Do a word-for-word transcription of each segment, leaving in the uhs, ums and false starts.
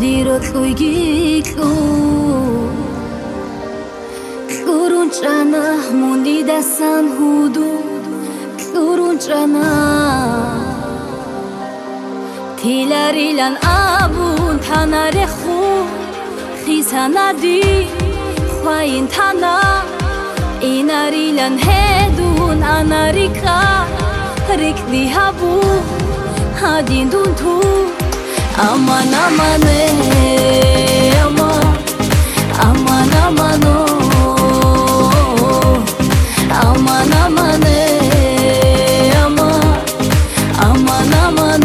Mondiro tluigiklu Kurunchana mondida san hudu Kurunchana Tilarilan abun tanare khu Khisanadi khwain tana Inarilan hedun anarika Rikdi habu hadin dun tu Aman aman eh aman Aman aman oh Aman aman eh aman Aman aman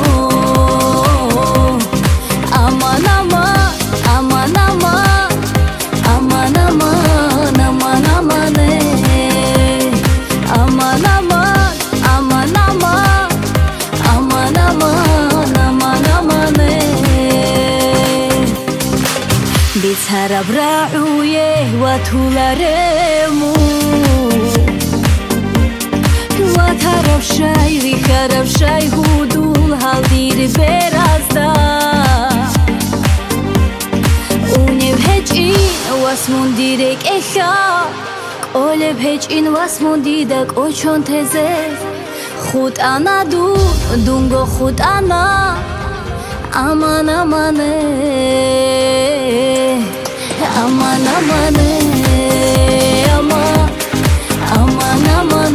oh Aman aman Aman aman Aman aman Aman aman eh Aman aman Aman aman Aman aman Aman aman eh Bitsara bra'uye wa tularemu Wa taraf shay vi taraf shay hudul haldir berazda Unev hecin wasmun direk ekha Olev hecin wasmun didak ochon teze Khud ana du dungo khud ana Aman aman eh Aman aman eh Aman Aman aman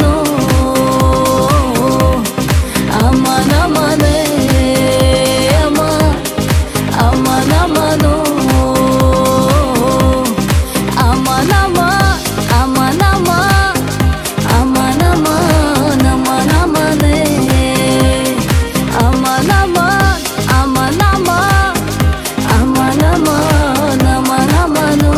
oh Aman aman eh Aman Aman aman oh Aman aman Aman aman Aman aman Aman aman eh Aman aman Aman aman Aman aman Aman aman oh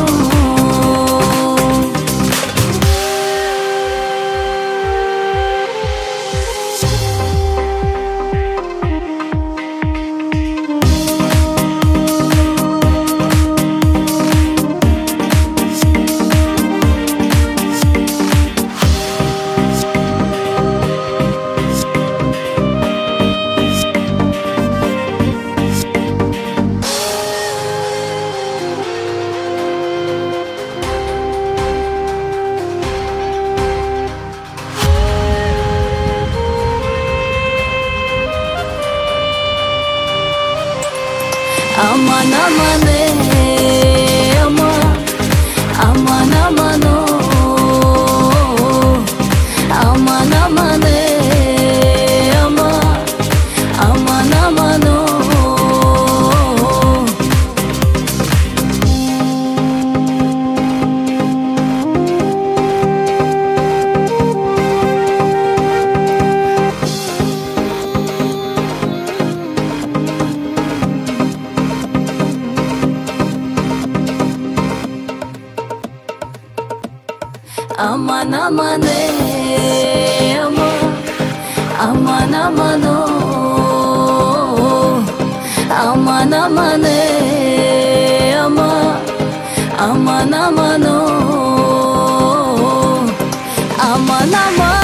Aman aman eh aman Aman aman oh Aman aman eh aman Aman aman oh Aman aman eh aman Aman aman oh Aman aman eh aman Aman aman oh Aman aman